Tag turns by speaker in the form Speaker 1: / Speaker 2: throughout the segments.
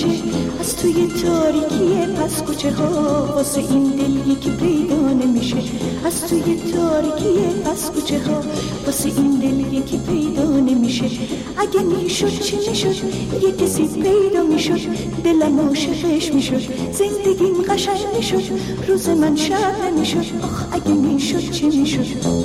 Speaker 1: میشه از توی تاریکی پس کوچه ها، واسه این دل یکی پیدا نمیشه از توی تاریکی پس کوچه ها، واسه این دل یکی پیدا نمیشه. اگه میشد چی میشد یه کسی پیدا میشد، دلم عاشقش میشد، زندگیم قشنگ میشد، روز من شب نمیشد. آخ اگه میشد چی میشد.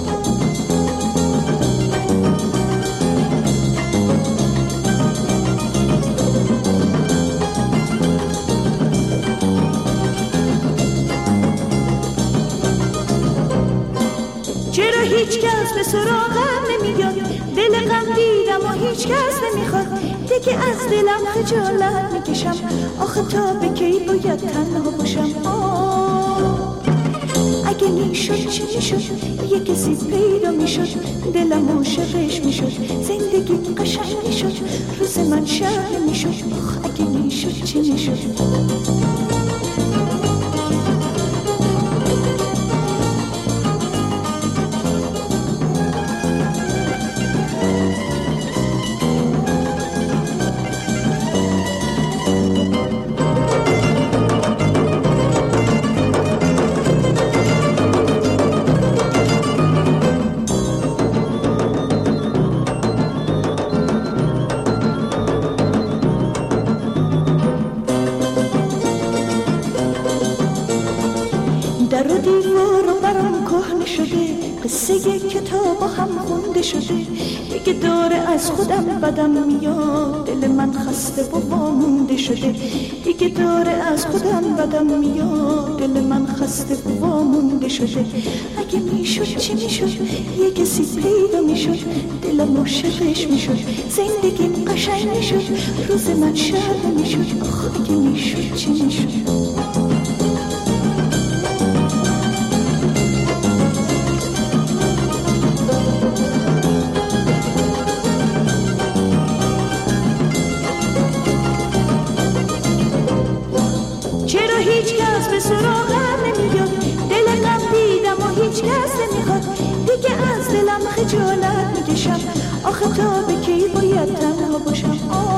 Speaker 1: چرا هیچ کس به سراغم نمیاد، دل غم دیدم و هیچ کس نمیخواد، دیگه از دلم خجالت میکشم، آخه تا به کی باید تنها باشم. اگه میشد چی میشد یه کسی پیدا میشد، دلم عاشقش میشد، زندگی قشنگ میشد، روز من شب میشد. آخ اگه میشد چی میشد. در و دیوار برام کهنه شده، قصه کتاب هم خونده شده، دیگه داره از خودم بدم میاد، دل من خسته و وامونده شده، دیگه داره از خودم بدم میاد، دل من خسته و وامونده شده. اگه میشد چی میشد یه کسی پیدا میشد، دلم عاشقش میشد، زندگیم قشنگ میشد، روز من شب میشد. آخ اگه میشد چی میشد. هیچ کس به سراغم نمیاد، دل غم دیدم و هیچ کس نمیخواد، دیگه از دلم خجالت میکشم، آخه تا به کی باید تنها باشم.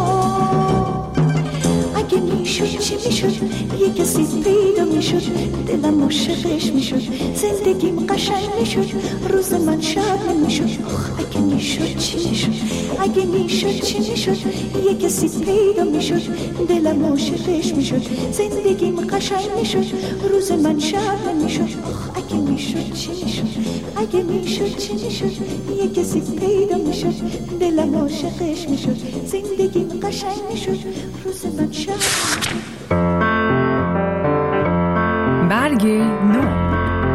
Speaker 1: اگه میشد چی میشد یه کسی پیدا میشد، دلم عاشقش میشد، زندگیم قشنگ میشد، روز من شب نمیشد. آخ اگه میشد چی میشد. اگه میشد چی میشد یه کسی پیدا میشد، دلم عاشقش میشد، زندگیم قشنگ میشد، روز من شب نمیشد. آخ اگه میشد چی میشد. اگه میشد چی میشد یه کسی پیدا میشد، دلم عاشقش میشد، زندگیم قشنگ میشد، روز من شب.
Speaker 2: برگ نو.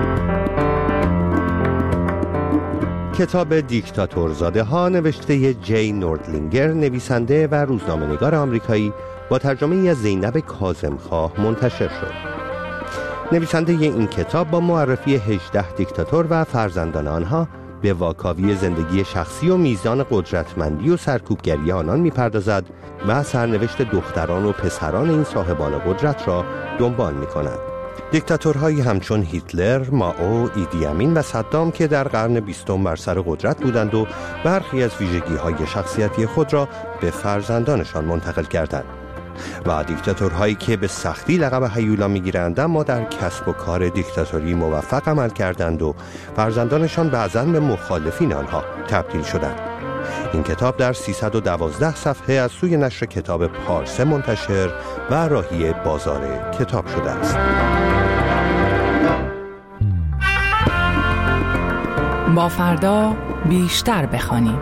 Speaker 3: کتاب دیکتاتورزاده ها نوشته جی نوردلینگر، نویسنده و روزنامه‌نگار آمریکایی، با ترجمه از زینب کاظمخواه منتشر شد. نویسنده این کتاب با معرفی 18 دیکتاتور و فرزندان آنها به واکاوی زندگی شخصی و میزان قدرتمندی و سرکوبگری آنان می‌پردازد و سرنوشت دختران و پسران این صاحبان قدرت را دنبال می‌کند. دیکتاتورهایی همچون هیتلر، مائو، ایدی امین و صدام که در قرن 20 بر سر قدرت بودند و برخی از ویژگی‌های شخصیتی خود را به فرزندانشان منتقل کردند، و دیکتاتورهایی که به سختی لقب هیولا می‌گیرند اما در کسب و کار دیکتاتوری موفق عمل کردند و فرزندانشان بعضاً به مخالفین آنها تبدیل شدند. این کتاب در 312 صفحه از سوی نشر کتاب پارسه منتشر و راهی بازار کتاب شده است.
Speaker 2: با فردا بیشتر بخوانیم.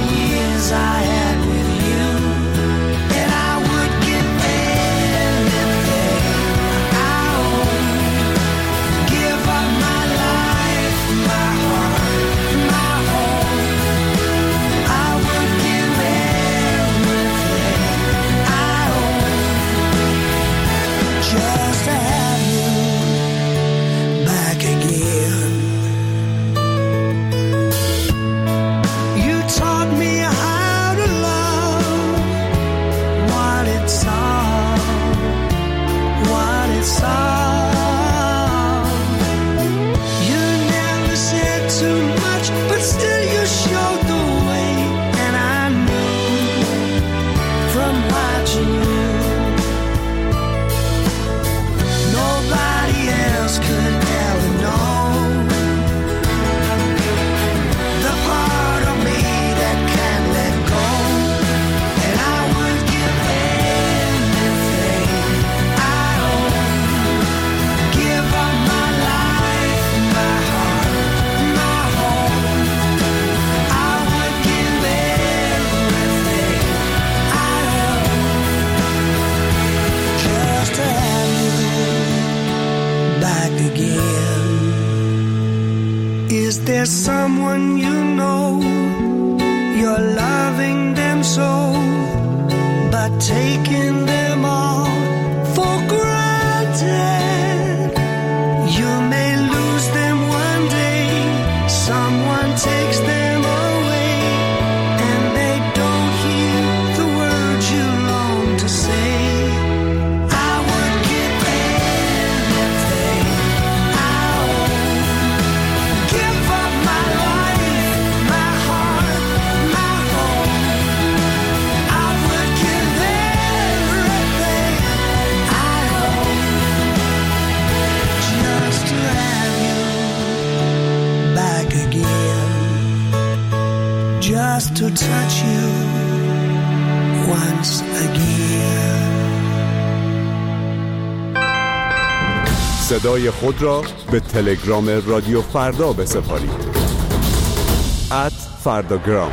Speaker 4: I had with you, and I would give anything there's someone you know, you're loving them so, but taking them all for granted. You may lose them one day, someone takes them away, and they don't hear the words you long to say. I would give anything I own, give up my life, my heart, my home. I would give everything I own just to have you back again, just to touch you once again.
Speaker 5: صدای خود را به تلگرام رادیو فردا بسپارید. @فرداگرام.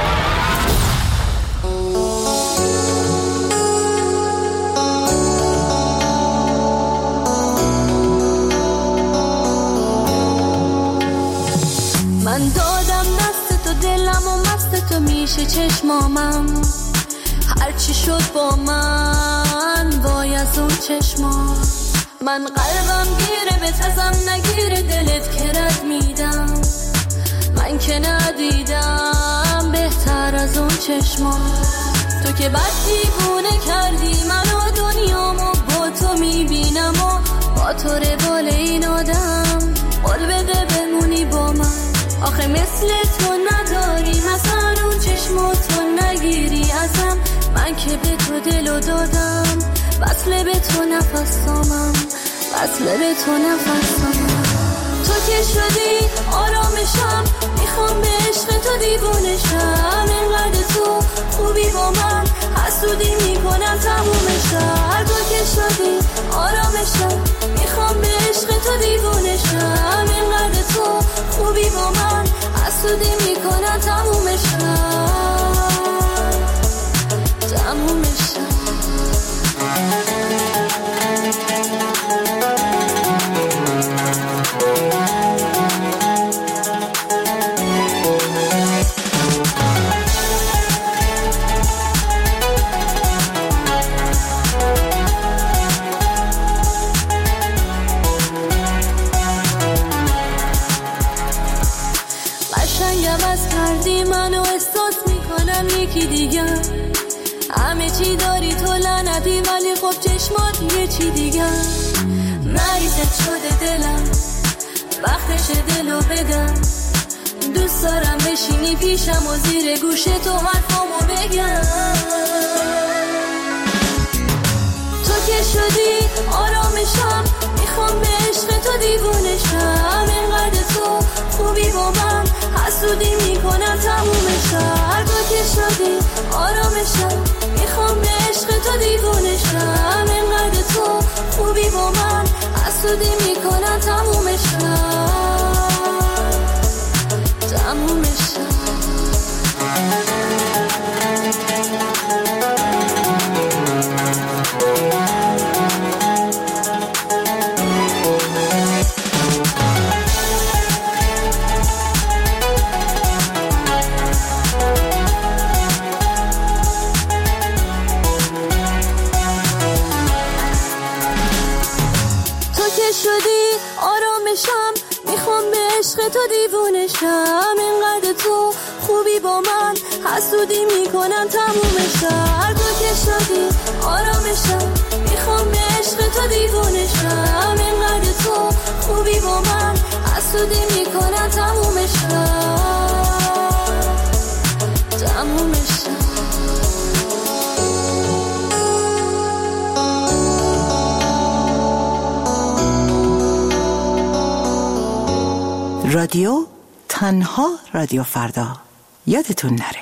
Speaker 1: من دادم دست تو دلم و مست تو میشه چشمامم، هرچی شد با من وای از اون چشما. من قلبم گیره به تزم نگیره دلت که رد میدم، من که ندیدم بهتر از اون چشما. تو که بد دیوونه کردی منو دنیامو با تو میبینم و با تو روال این آدم. قول بده بمونی با من، آخه مثل تو نداری مثلا اون چشمو تو نگیری ازم. من که به تو دلو دادم، وصله به تو نفسامم، وصله به تو نفسامم. تو که شدی آرامشم، میخوام به عشق تو دیوونشم. اینقدر تو خوبی با من، حسودی میکنم تمومشم. تو که شدی آرامشم، میخوام به عشق تو دیوونشم. اینقدر تو خوبی با من، حسودی میکنم تمومشم، تمومشم. منو احساس میکنم یکی دیگه، همه چی داری تو لعنتی ولی خب چشمات یه چی دیگه. مریضت شده دلم، وقتش دلو بدم. دوست دارم بشینی پیشم و زیر گوش تو حرفامو بگم. تو که شدی آرامشم، میخوام به عشق تو دیوونشم. اینقدر تو خوبی با من، حسودی میکنم تمومشم. تو که شدی آرامشم، میخوام به عشق تو دیوونشم. اینقدر تو خوبی با من، حسودی میکنم تمومشم، تمومشم. شدی آرامشم، میخوام به عشق تو دیوونشم. اینقدر تو خوبی با من، حسودی میکنم تمومشم. تو که شدی آرامشم، میخوام به عشق تو دیوونشم. اینقدر تو خوبی با من، حسودی میکنم تمومشم، تمومشم.
Speaker 6: رادیو تنها رادیو فردا، یادتون نره.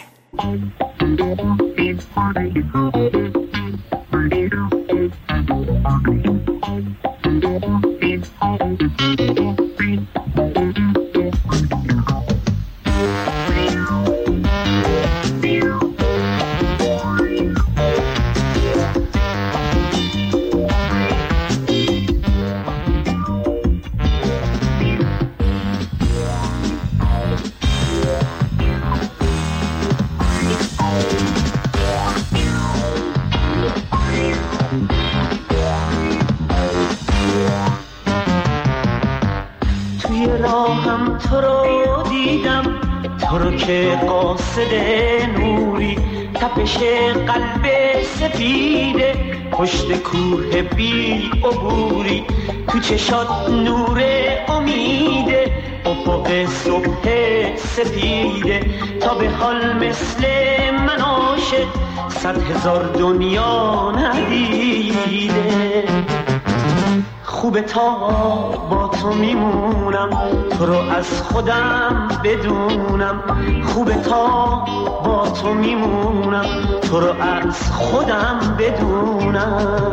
Speaker 7: توی راهم تو رو دیدم، تو رو که قاصد نوری، تپش قلب سفیده پشت کوه بی عبوری، تو چشات نور امیده افق صبح سفیده، تا به حال مثل من عاشق 100,000 دنیا ندیده. خوبه تا با تو میمونم، تو رو از خودم بدونم، خوبه تا با تو میمونم، تو رو از خودم بدونم.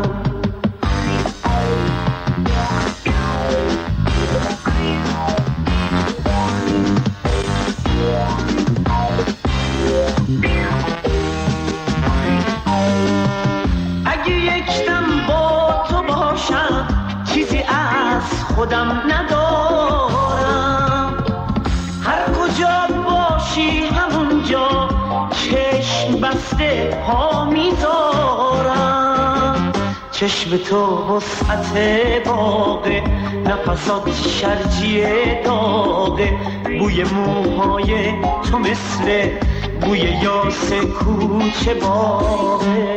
Speaker 7: اگه یک دم با تو باشم چیزی از خودم ندارم، هر کجا باشی همونجا چشم بسته پا میذارم. چشم تو وسعت باغه، نفسات شرجی داغه، بوی موهای تو مثل بوی یاس کوچه باغه.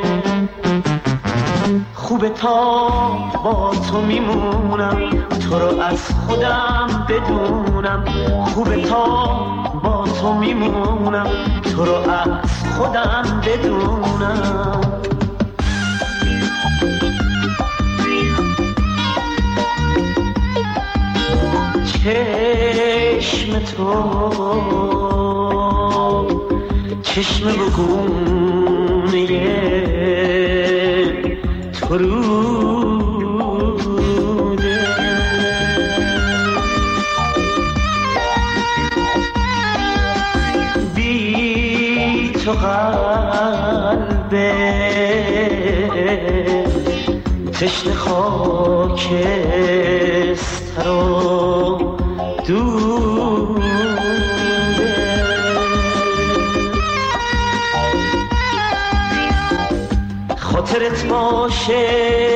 Speaker 7: خوبه تا با تو میمونم، تو رو از خودم بدونم، خوبه تا با تو میمونم، تو رو از خودم بدونم. چشم تو چشم بگونه تو روده، بی تو قلبه تشنه خاکستر و دوده. خاطرت باشه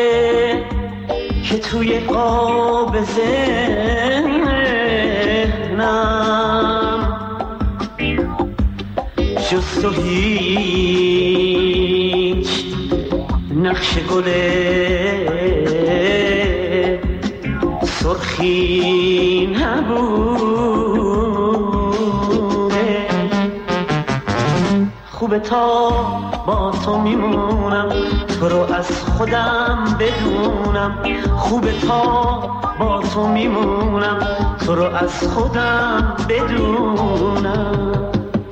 Speaker 7: که توی قاب ذهنم جز تو هیچ نقش گل سرخی نبوده. خوبه تا با تو میمونم، تو رو از خودم بدونم، خوبه تا با تو میمونم، تو رو از خودم بدونم.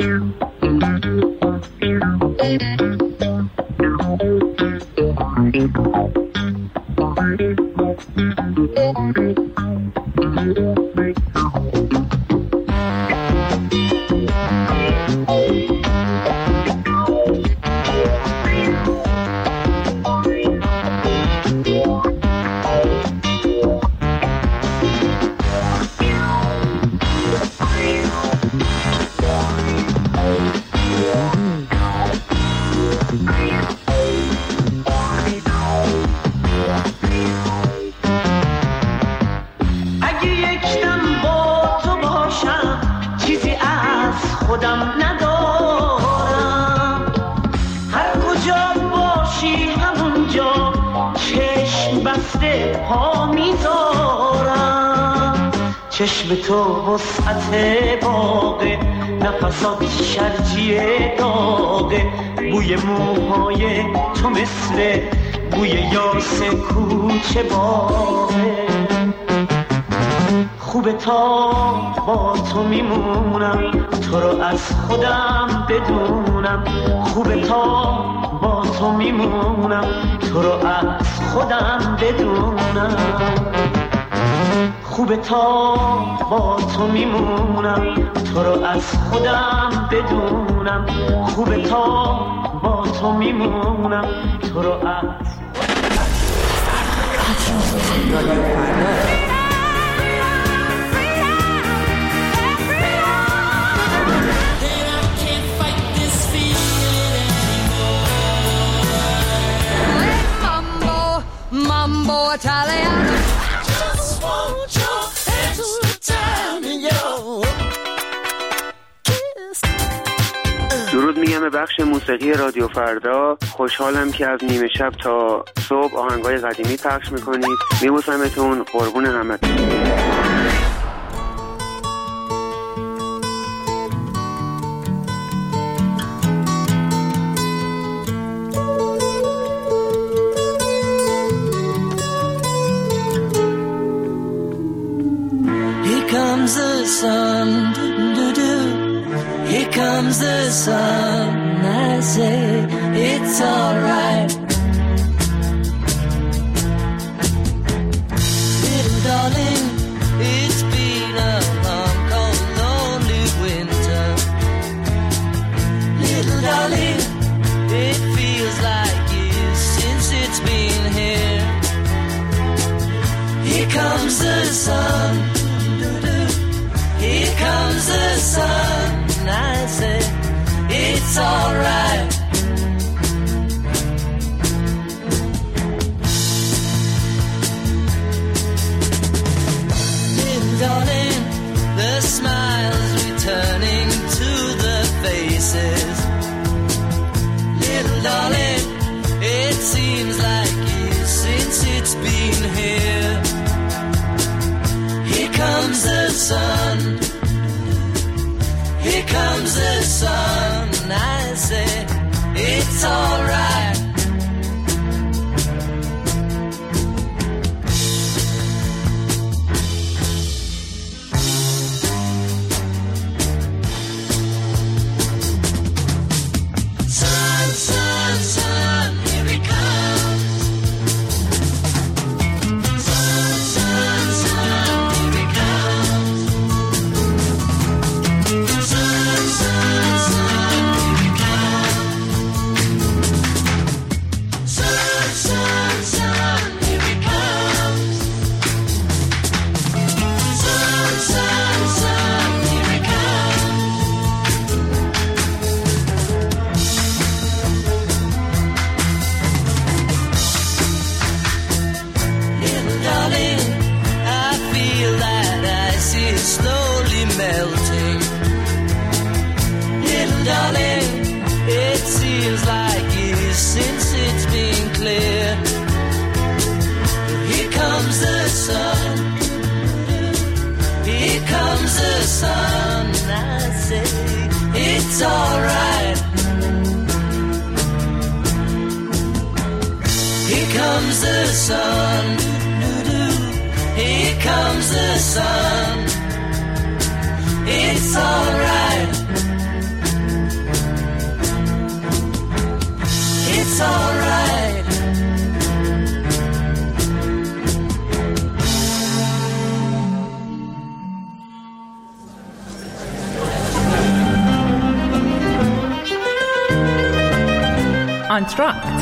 Speaker 7: خودم ندارم، هر کجا باشی همونجا چشم بسته پا میذارم. چشم تو وسعت باغه، نفسات شرجی داغه، بوی موهای تو مثل بوی یاس کوچه باغه. خوبه تا با تو میمونم، تو رو از خودم بدونم، خوبه تا با تو میمونم، تو رو از خودم بدونم. خوبه تا با تو میمونم، تو رو از خودم بدونم، خوبه تا با تو میمونم، تو رو از
Speaker 8: Mambo Italiano. Just want your hands
Speaker 4: time in your kiss.
Speaker 8: درود میگم به بخش موسیقی رادیو فردا. خوشحالم که از نیمه شب تا صبح آهنگای قدیمی پخش میکنید. میبوسمتون، قربون همتون.
Speaker 4: Comes the sun, do-do-do. Here comes the sun. I say it's alright. Little darling, it's been a long, cold, lonely winter. Little darling, it feels like years since it's been here. Here comes the sun. Here comes the sun, I say, it's alright. Little darling, the smiles returning to the faces. Little darling, it seems like years since it's been here. Here comes the sun. Here comes the sun. I say it's alright. Sun, sun, sun, here it comes. Sun, sun, sun, here it comes. Sun, sun, sun, here it comes. Sun, sun, sun, here it comes. Sun, sun, sun, here it comes. Little darling, I feel that ice is slowly melting. Little darling, it seems like years since it's been clear. Here comes the sun. Here comes the sun. I say it's alright. Here comes the sun. Here comes the sun. It's alright. It's alright.
Speaker 2: آنتراکت.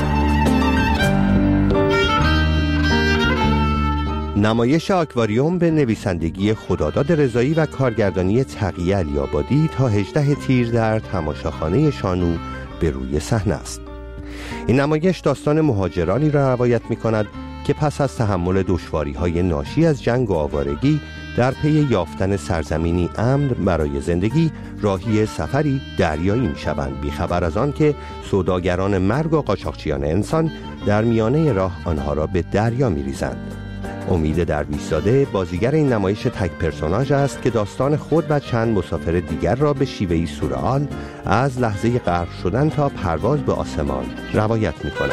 Speaker 3: نمایش آکواریوم به نویسندگی خداداد رضایی و کارگردانی تقی علی‌آبادی تا 18 تیر در تماشاخانه شانو به روی صحنه است. این نمایش داستان مهاجرانی را روایت می‌کند که پس از تحمل دشواری‌های ناشی از جنگ و آوارگی در پی یافتن سرزمینی امن برای زندگی راهی سفری دریایی می‌شوند، بی‌خبر از آن که سوداگران مرگ و قاچاقچیان انسان در میانه راه آنها را به دریا می‌ریزند. امید درویش‌زاده بازیگر این نمایش تک پرسوناژ است که داستان خود و چند مسافر دیگر را به شیوهی سورئال از لحظه غرق شدن تا پرواز به آسمان روایت می‌کند.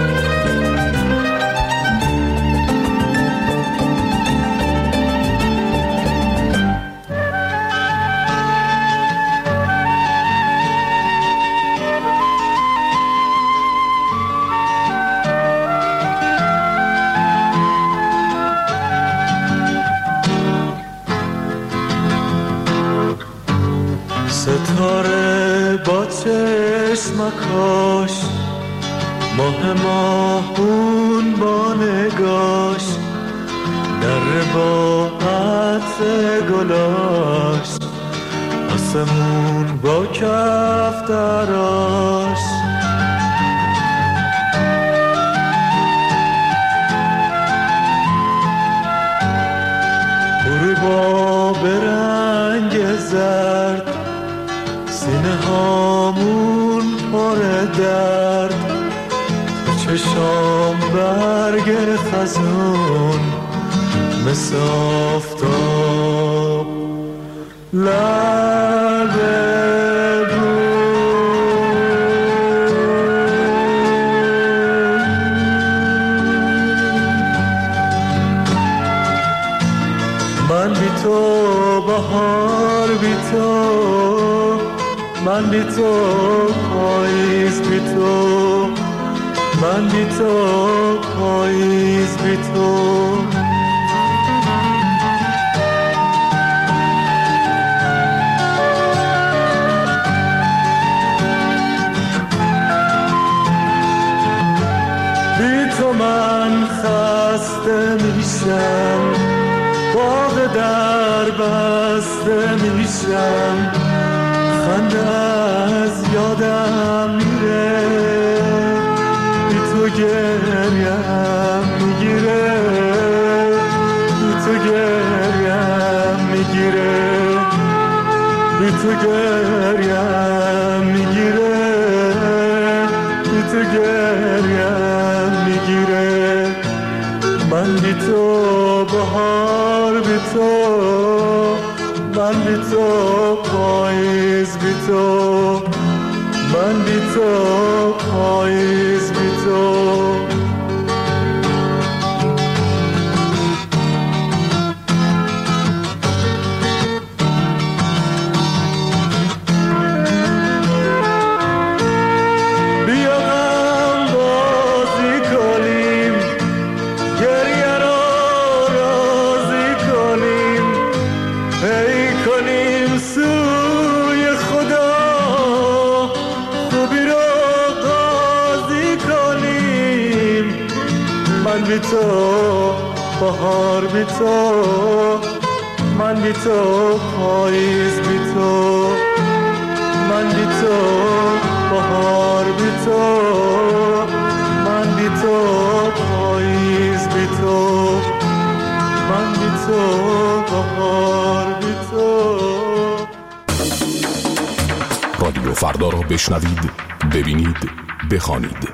Speaker 9: ستاره با چشمکاش، ماه ماهون با نگاش، در با عطر گلاش، آسمون با کفتراش. غروبا به از اون مثل آفتاب لب من بی تو بهار بی تو من بی تو پاییز بی تو من بی تو پاییز بی تو بی تو من خسته میشم باغ در بسته میشم خنده از یادم میره بی تو گریم میگیره بی تو گریم میگیره بی تو گریم میگیره بی تو گریم میگیره من بی تو بهار بی تو من بی تو پاییز بی تو من بی تو پاییز بی تو بی تو بهار بی تو من بی تو پاییز بی تو من بی تو بهار بی تو من بی تو پاییز بی تو من بی تو بهار بی تو
Speaker 5: رادیو فردا را بشنوید، ببینید، بخوانید.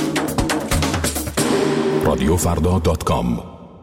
Speaker 5: رادیوفردا.com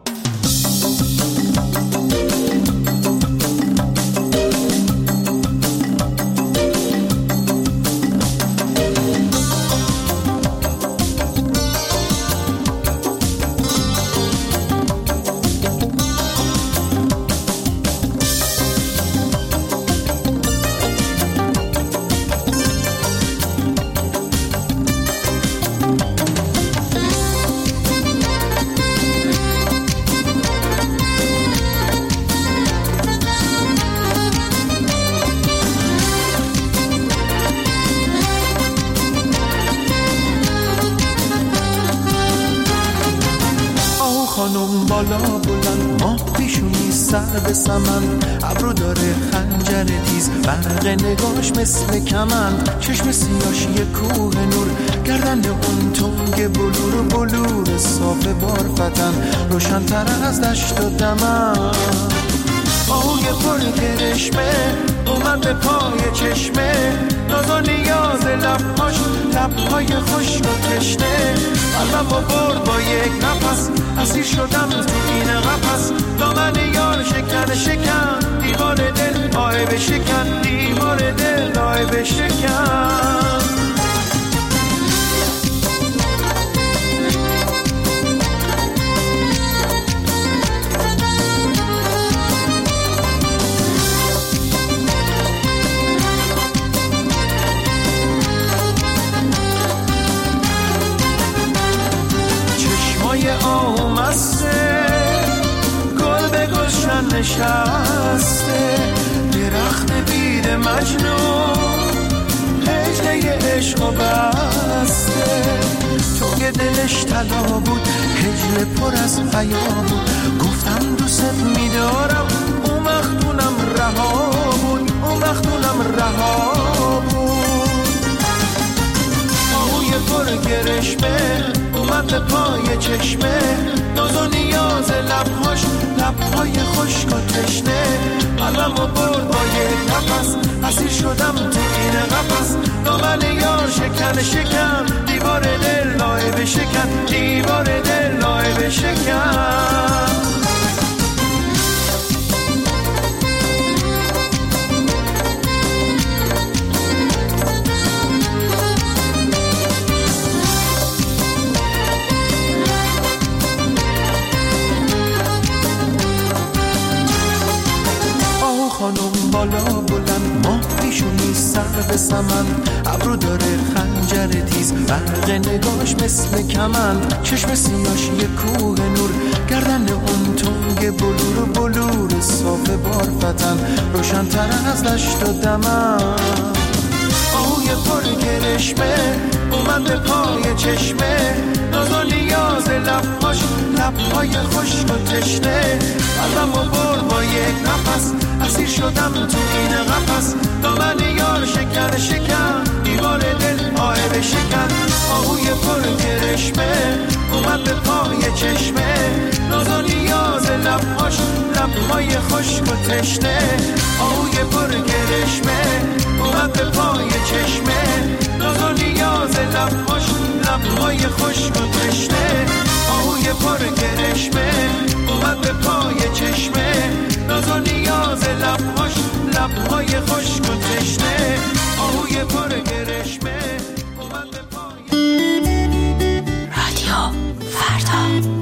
Speaker 10: خانم بالا بلند ماه پیشونی سر به سمن ابرو داره خنجر تیز برق نگاش مثل کمن چشم سیاش یه کوه نور گردن اون تنگ بلور بلور صاف بارفتن روشن تر از دشت و دمن آهوی پر کرشمه اومد به پای چشمه ناز و نیاز لبهاش لبهای خشک و تشنه قلبم با برد با یک نفس اسیر شدم تو این قفس دامن یار شکن شکن دیوار دل آه بشکن دیوار دل آه بشکن آمسته گل به گلشن نشسته درخت بید مجنون هجله عشق و بسته تو که دلش طلا بود هجله پر از حیا بود گفتم دوست میدارم اون وقتونم رها بود اون وقتونم رها بود آهوی پر گرشمه اومد به پای چشمه ناز و نیاز لبهاش لبهای خشک و تشنه قلبم و برد با یک نفس اسیر شدم تو این قفس دامن یار شکن شکن دیوار دل لایه بشکن دیوار دل لایه شکن. خانم بالا بلند ماه پیشونی سر به سمن، ابرو داره خنجر تیز، برق نگاش مثل کمن، چشم سیاش یه کوه نور، گردن اون تنگ بلور بلور صاف بارفتن، روشن تر از دشت و دمن. آهوی پر گرشمه اومد به پای چشمه، ناز و نیاز لبهای خشک و تشنه، قلبم و بر با یک نفس، اسیر شدم تو این قفس، دامن یار شکن شکن، دیوار دل آهه شکن. آهوی پر گرشمه اومد به پای چشمه، ناز و نیاز لبهای خشک و تشنه، آهوی پر گرشمه اومد به پای چشمه، ناز و نیاز لبهای خشک و تشنه، آهوی پر گرشمه اومد به پای چشمه، ناز و نیاز لبهای خشک و تشنه، آهوی پر گرشمه اومد به پای.
Speaker 1: رادیو فردا.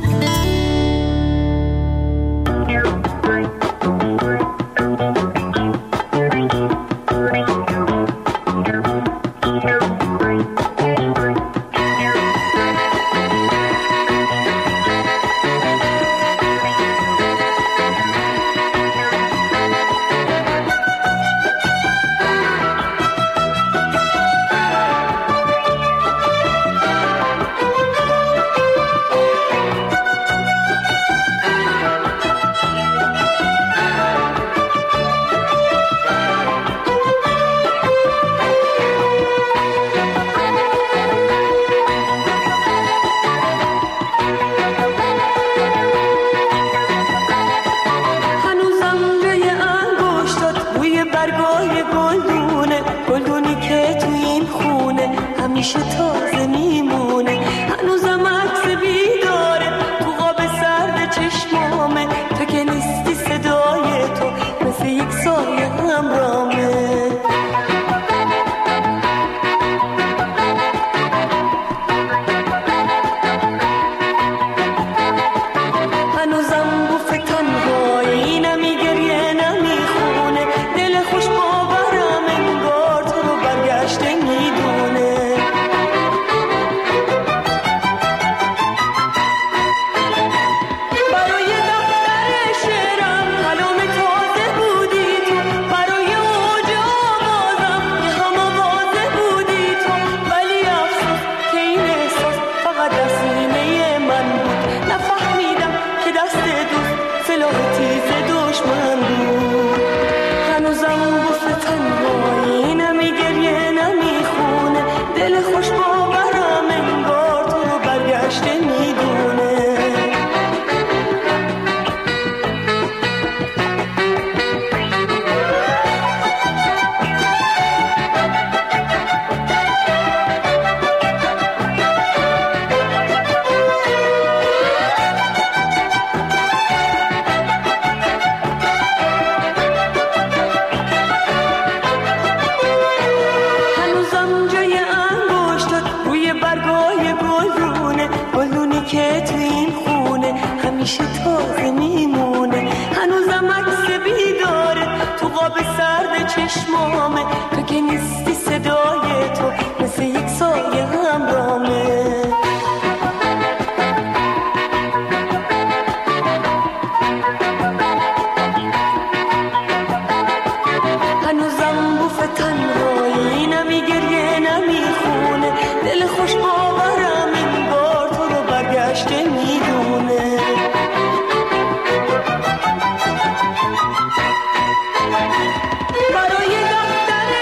Speaker 1: برای دفتر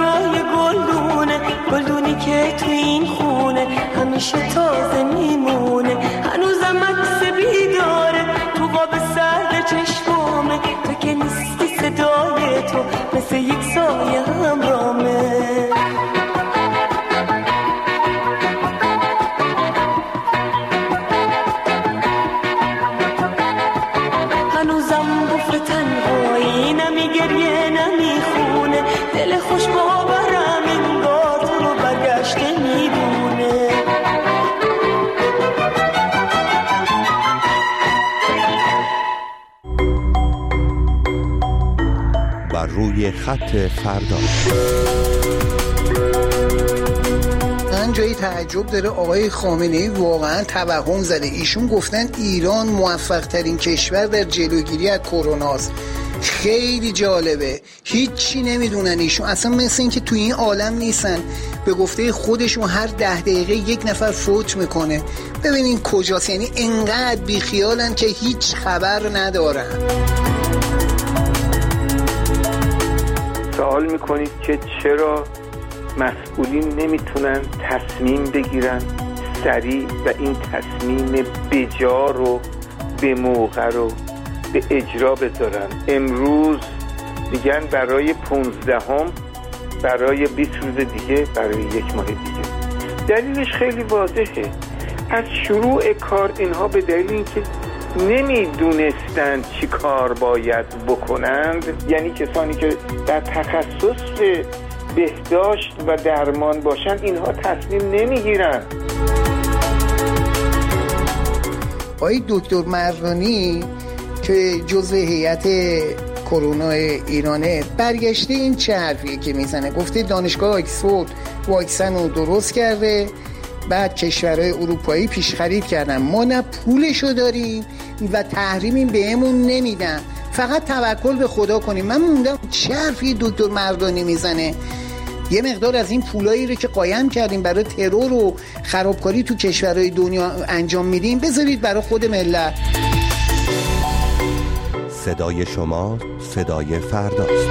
Speaker 11: برای گلدونی که تو این خونه همیشه تازه میمونه. هنوزم عکس بیداره تو قاب سرد چشمامه، تو که نیستی صدای تو مثل یک سایه همرامه. هنوزم بفر تنهایی نمیگریه نمیخونه، دل خوش باورم انگار تو رو برگشته میدونه.
Speaker 3: بر روی خط فردا.
Speaker 12: من جایی تعجب داره آقای خامنه‌ای واقعا توهم زده. ایشون گفتن ایران موفق ترین کشور در جلوگیری از کروناست. خیلی جالبه، هیچی نمیدونن ایشون، اصلا مثل این که توی این عالم نیستن. به گفته خودشون هر 10 دقیقه یک نفر فوت میکنه. ببینین کجاست، یعنی انقدر بیخیالن که هیچ خبر ندارن.
Speaker 13: سوال میکنید که چرا مسئولین نمیتونن تصمیم بگیرن سریع و این تصمیم بجا رو به موقع رو به اجرا بذارن. امروز میگن برای 15ام، برای 20 روز دیگه، برای 1 ماه دیگه. دلیلش خیلی واضحه. از شروع کار اینها به دلیل اینکه نمیدونستند چی کار باید بکنند، یعنی کسانی که در تخصص بهداشت و درمان باشن، اینها تصمیم نمیگیرن.
Speaker 12: آقای دکتر مردانی که جزء هیئت کرونا ایرانه برگشته این چه حرفیه که میزنه؟ گفته دانشگاه آکسفورد واکسن رو درست کرده، بعد کشورهای اروپایی پیش خرید کردن، ما نه پولشو داریم و تحریمیم بهمون نمیدن، فقط توکل به خدا کنیم. من موندم چه حرفی دکتر مردانی میزنه؟ یه مقدار از این پولایی رو که قایم کردیم برای ترور و خرابکاری تو کشورهای دنیا انجام میدیم بذارید برای خود ملت.
Speaker 3: صدای شما صدای فرداست.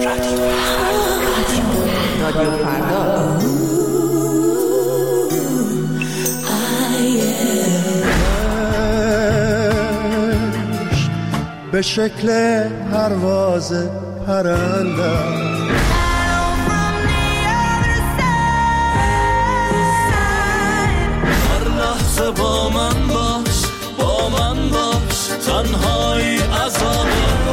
Speaker 2: رادیو فردا.
Speaker 10: به شکل پرواز پرنده
Speaker 4: هر لحظه با من باش، با من باش، تنهایی عذاب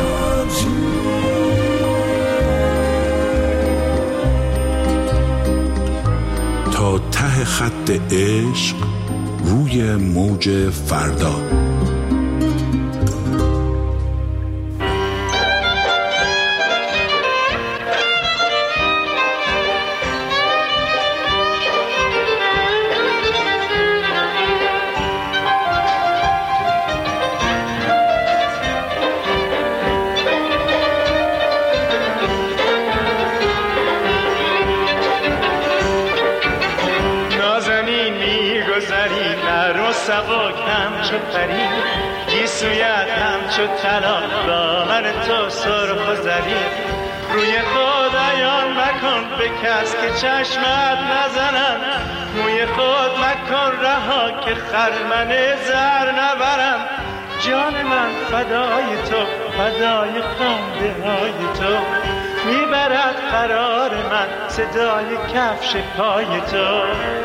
Speaker 5: تا ته خط عشق روی موج فردا.
Speaker 9: سبک همچو پری گیسویت همچو طلا دامن تو سرخ و زرین روی خود عیان مکن به کس که چشمت نزنن موی خود مکن رها که خرمن زر نبرم جان من فدای تو فدای خنده های تو میبرد قرار من صدای کفش پای تو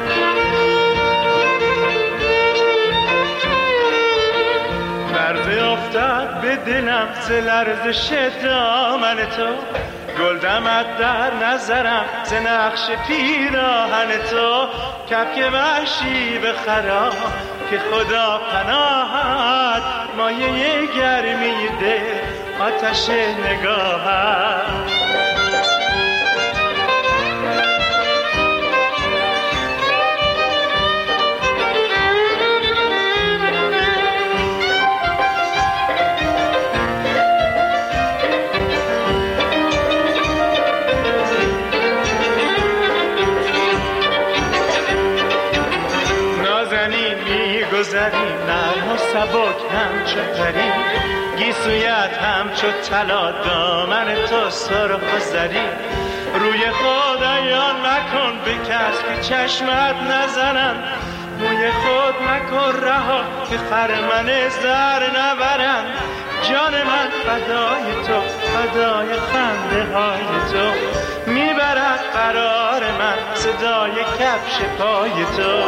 Speaker 9: لرزه افتاد به دلم ز لرزش دامن تو گل دمد در نظرم ز نقش پیراهن تو کبک وحشی به خرام که خدا پناهت مایه گرمی دل آتش نگاهت گذری نرم و سبک همچو پری گیسویت همچو طلا دامن تو سرخ و زری روی خود عیان مکن به کس که چشمت نزنن موی خود مکن رها که خرمن زر نبرن جان من فدای تو فدای خنده های تو میبرد قرار من صدای کفش پای تو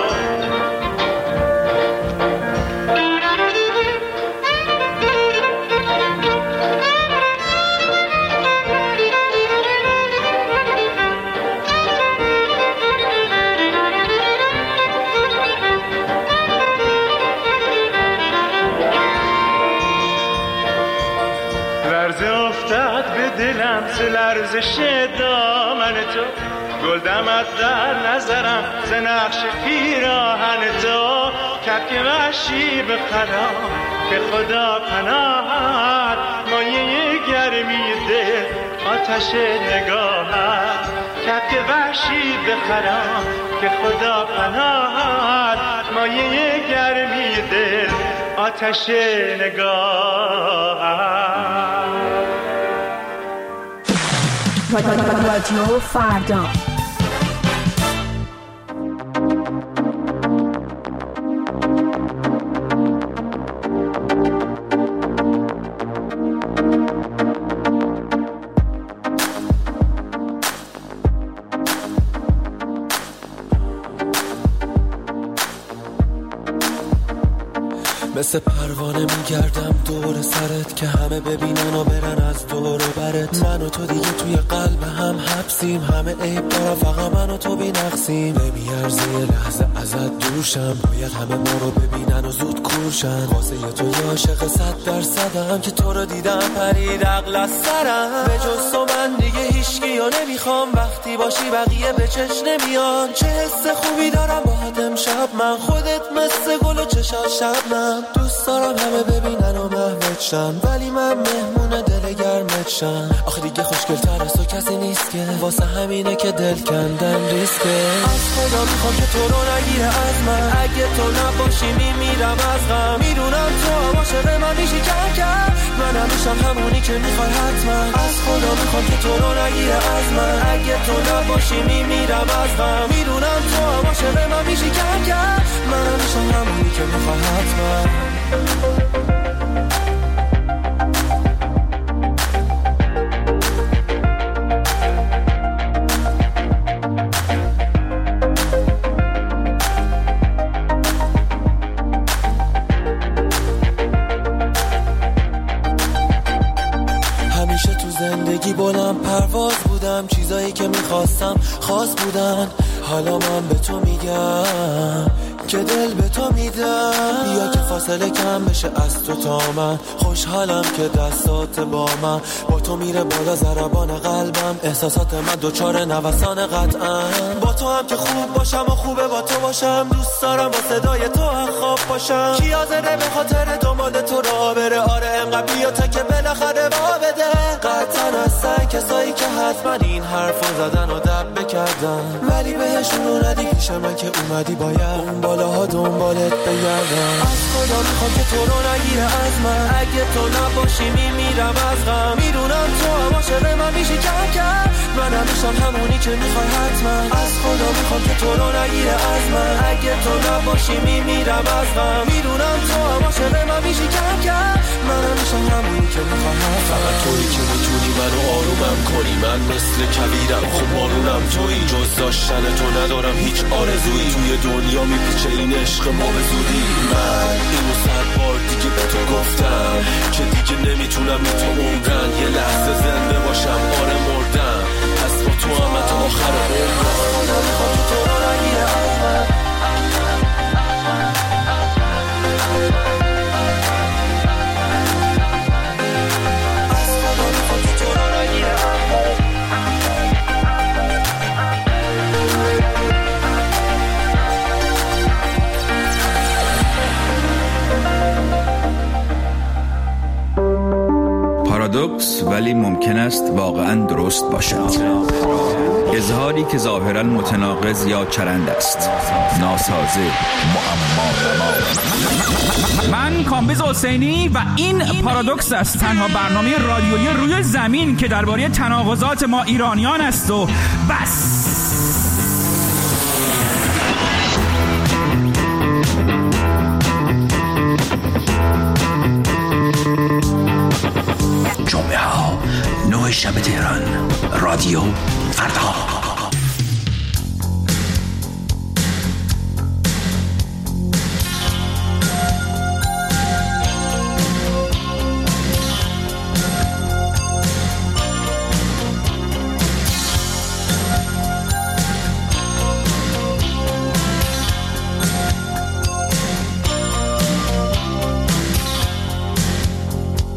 Speaker 9: دلم ز لرزش دامن تو گل دمد در نظرم ز نقش پیراهن تو کبک وحشی به خرام که خدا پناهت مایه گرمی دل آتش نگاهت کبک وحشی به خرام که خدا پناهت مایه گرمی دل آتش نگاهت
Speaker 2: رادیو فردا.
Speaker 10: مثل پروانه میگردم دور سرت که همه ببینن و برن از دور و برت من و تو دیگه توی قلب هم حبسیم همه عیب دارم فقط من و تو بی‌نقصیم نمیارزه یه لحظه ازت دوشم باید همه ما رو ببینن و زود کورشن واسه یه تو یه عاشق 100% که تو رو دیدم پرید عقل از سرم به جز تو من دیگه هیچکی رو نمیخوام وقتی باشی بقیه به چش نمیان چه حس خوبی دارم باهات امشب من خودت مثل گل و چشات شبنم دوست دارم همه ببینن و محوت شن ولی من مهمون دل گرمت شم
Speaker 14: آخه دیگه خوشگل‌تر از تو کسی نیست که واسه همینه که دل کندن ریسکه. از خدا میخوام که تو رو نگیره از من، اگه تو نباشی میمیرم از غم. میدونم تو عاشق من میشی کم کم، منم میشم همونی که میخوای حتما. از خدا میخوام که تو رو نگیره از من، اگه تو نباشی میمیرم از غم. میدونم تو عاشق من میشی کم کم، منم میشم همونی که میخوای حتما. زندگی بلند پرواز بودم، چیزایی که میخواستم خاص بودن. حالا من به تو میگم که دل به تو میدم، بیا که فاصله کم بشه از تو تا من. خوشحالم که دستات با من، با تو میره بالا ضربان قلبم. احساسات من دوچار نوسان قطعا. با تو هم که خوب باشم و خوبه با تو باشم. دوست دارم با صدای تو هم خواب باشم. کی حاضره به خاطر دنبال تو راه بره؟ آره انقدر بیا تا که بالاخره با بده. قطعا هستن کسایی که حتما این حرفو زدن و دب بکردن، ولی بهشون رو ندی پیش من که اومدی باید اون بالاها دنبالت بگردم. از خدا میخوام که تو رو نگیره از من، اگه تو نباشی میمیرم از غم. میدونم تو عاشق من میشی کم کم، منم میشم همونی که میخوای حتما. از خدا میخوام که تو رو نگیره از من، اگه تو نباشی میمیرم از غم. میدونم تو عاشق من میشی کم کم، منم میشم همونی که میخوای حتما. فقط تویی که میتونی منو آرومم کنی، من مثل کویرم خب بارونم تویی. جز داشتن تو ندارم هیچ آرزویی، توی دنیا میپیچه این عشق ما به زودی. من اینو 100 بار دیگه به تو گفتم که دیگه نمیتونم بی تو عمرن. یه لحظه زنده باشم آره مردم، پس با تو هم تا آخر عمرم. خدا میخوام که تو رو نگیره از من.
Speaker 15: پارادوکس ولی ممکن است واقعا درست باشد. اظهاری که ظاهرا متناقض یا چرند است، ناسازه، معما.
Speaker 16: من کامبیز حسینی و این پارادوکس است، تنها برنامه رادیویی روی زمین که درباره تناقضات ما ایرانیان است و بس.
Speaker 17: جمعه ها 9 شب تهران، رادیو فردا.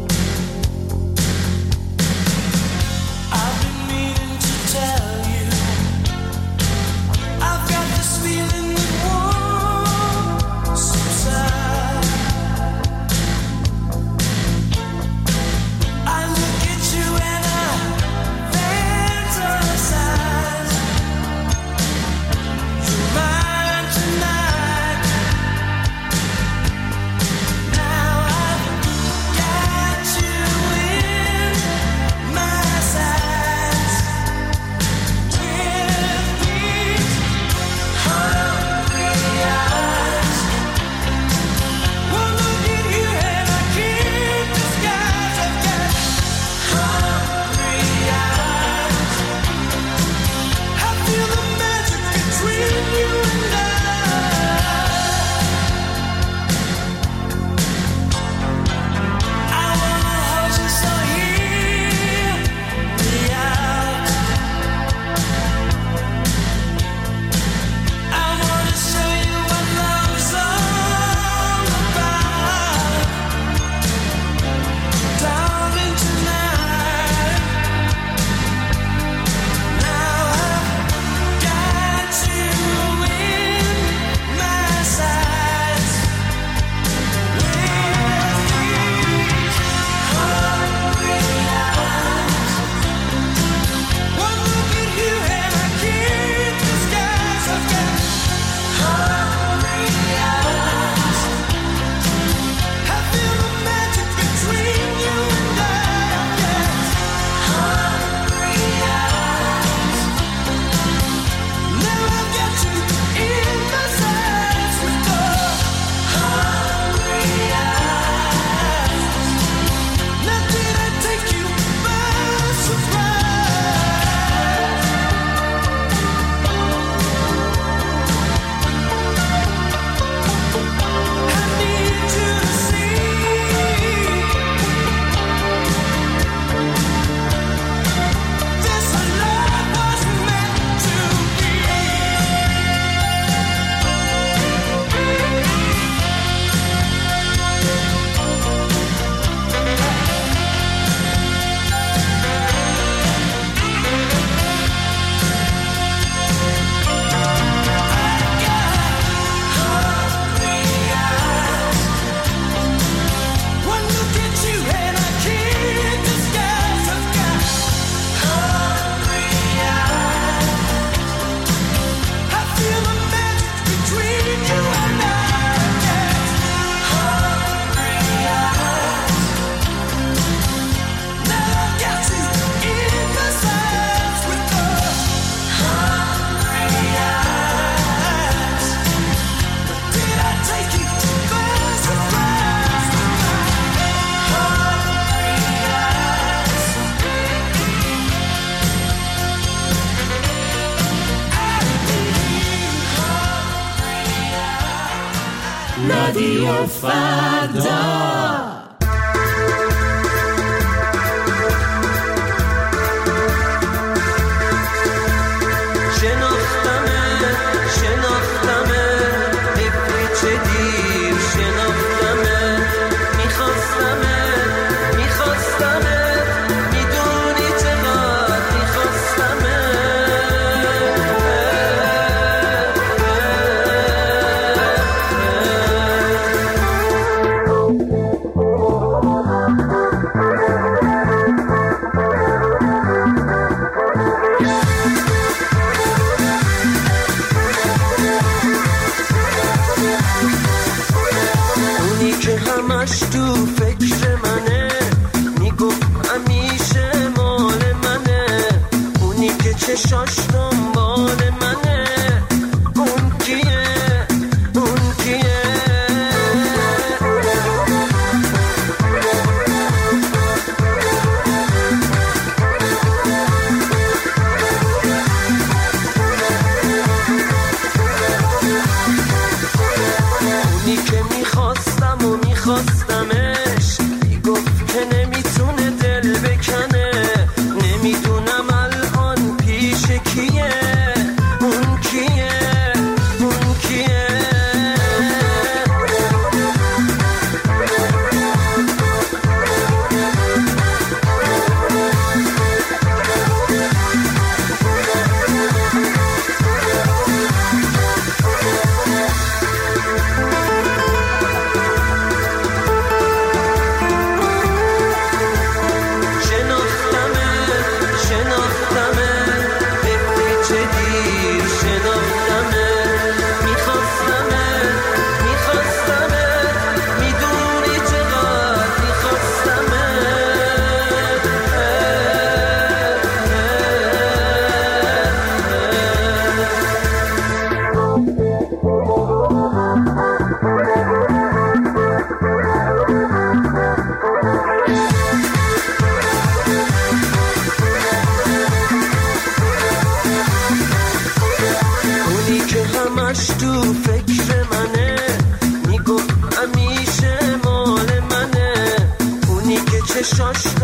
Speaker 4: I've been meaning to tell you رادیو فردا.
Speaker 18: شاش